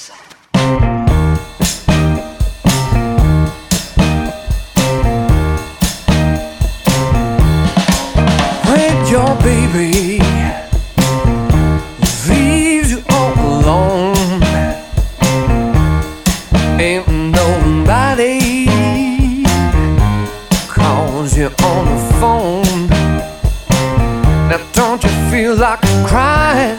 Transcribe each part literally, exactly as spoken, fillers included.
When your baby leaves you all alone, ain't nobody calls you on the phone. Now don't you feel like crying?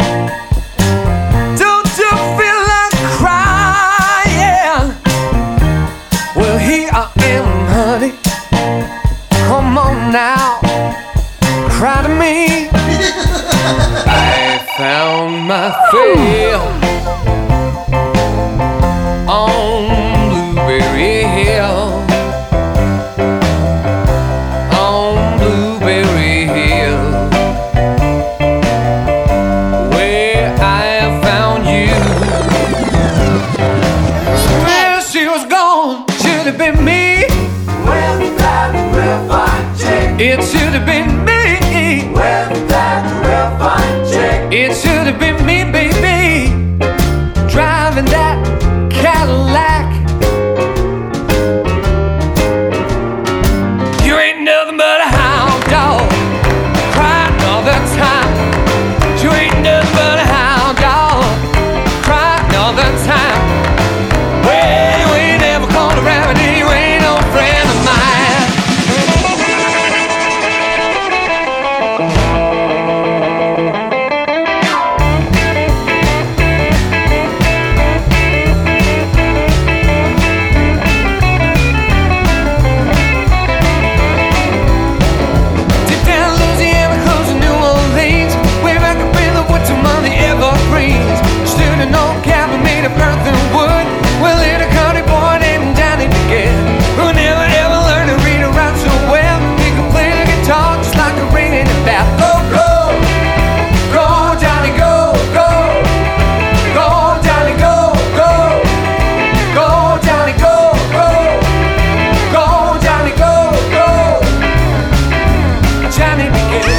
Don't you feel like crying? Well, here I am, honey. Come on now, cry to me. I found my fill on Blueberry Hill. On Blueberry Hill, where I found you. Well, she was gone, should have been me. Well, that real fine chick. It should have been me. Well, that real fine chick. It should have been me, baby, driving that Cadillac. You ain't nothing but a hound dog, crying all the time. You ain't nothing but a hound dog, crying all the time. Well, you ain't never called around, and you ain't no friend of mine. Deep down Louisiana, close to New Orleans, way back up in the woods among the evergreens. Stood an old cabin made of earth and wood. Well, in a country boy named Johnny Began, who never ever learned to read or write so well. He could play the guitar just like a ring in a bath. Go, go, go, Johnny, go, go, go, Johnny, go, go, go, Johnny, go, go, go, Johnny, go, go, Johnny Began.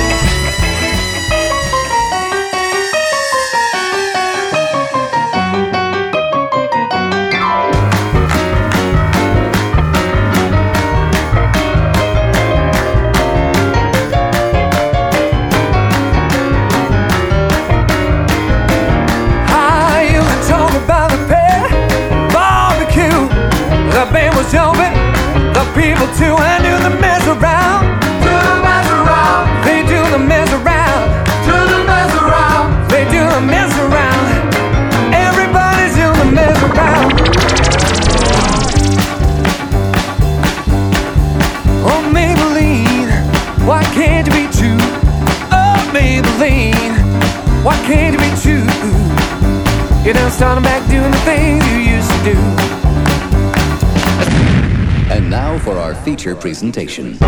Hi, you can talk about the pair barbecue. The band was jumping, the people too. I do the mess around, Do the mess around. they do the mess around, Do the mess around. they do the mess around. Everybody's doing the mess around. Oh, Maybelline, why can't you be true? Oh, Maybelline, why can't you be true? You done started back doing the things you used to do. And now for our feature presentation.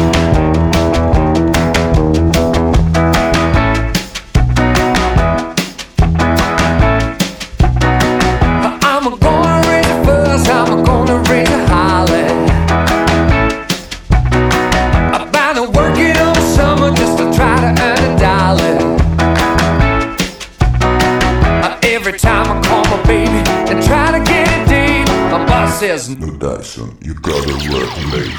I'm gonna raise a fuss, I'm gonna raise a holler. About to work it over summer just to try to earn a dollar. Uh, Every time I call my baby and try to get a date, my boss says, No, Dyson, you gotta work late.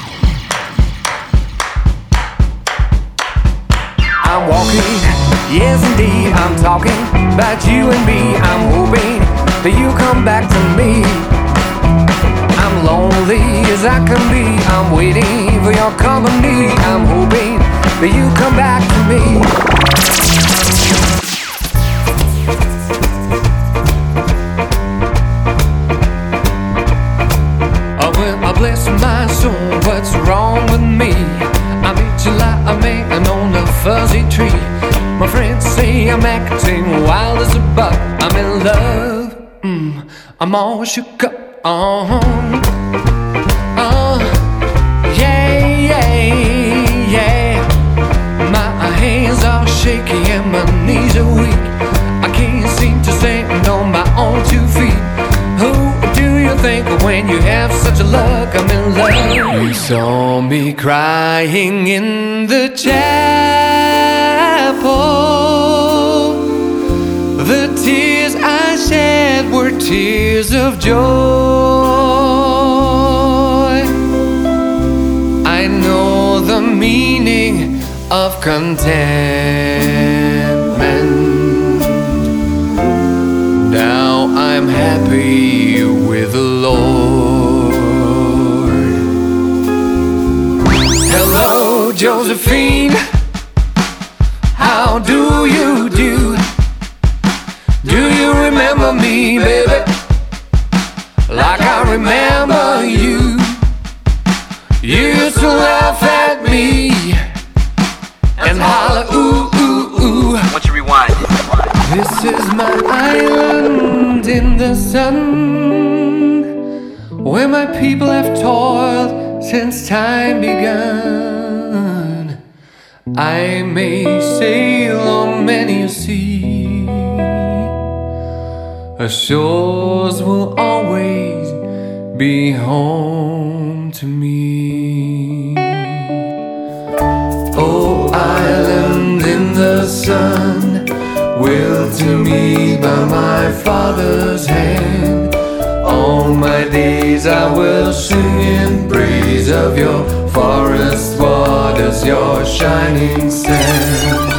I'm walking, yes indeed, I'm talking about you and me. I'm hoping that you come back to me. I'm lonely as I can be, I'm waiting for your company. I'm hoping that you come back to me. Oh, well, I bless my soul, what's wrong with me? I meet July, I made an on a fuzzy tree. My friends say I'm acting wild as a buck. I'm in love, mm, I'm all shook up. Uh-huh. Uh, yeah, yeah, yeah. My hands are shaky and my knees are weak. I can't seem to stand on my own two feet. Who do you think when you have such a luck? I'm in love. You saw me crying in the chapel The tears I shed were tears of joy. I know the meaning of contentment. Now I'm happy with the Lord. Hello, Josephine. How do you do? Do you remember me, baby? Like I remember you. You used to laugh at me and holler, ooh, ooh, ooh. Why don't you rewind? This is my island in the sun, where my people have toiled since time begun. I may sail on many a sea, our shores will always be home to me. Oh, island in the sun, willed to me by my father's hand. All my days I will sing in praise of your forest waters, your shining sand.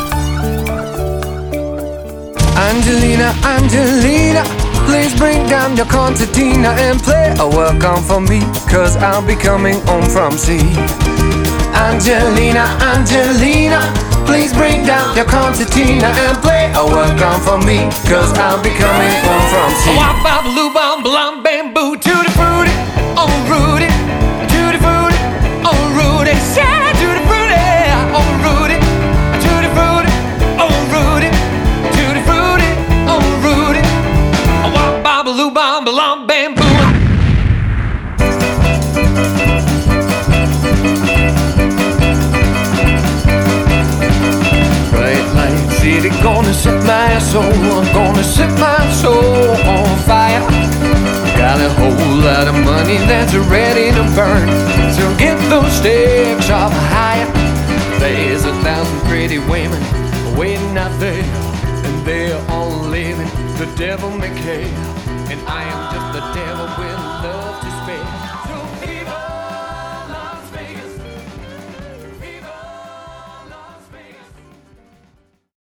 Angelina, Angelina, please bring down your concertina and play a welcome for me, cause I'll be coming home from sea. Angelina, Angelina, please bring down your concertina and play a welcome for me, cause I'll be coming home from sea. Wop, bop, loo, bom, blum, bamboo, tutti frutti, oh Rudy, tutti frutti, oh Rudy, yeah, tutti frutti, oh Rudy, tutti frutti, oh Rudy, tutti frutti, oh Rudy, wop, bop, loo, bom, blum, bamboo. City gonna set my soul, gonna set my soul on fire. Got a whole lot of money that's ready to burn, so get those stakes up higher. There's a thousand pretty women waiting out there, and they're all living the devil may care. And I am just the devil with love to spare.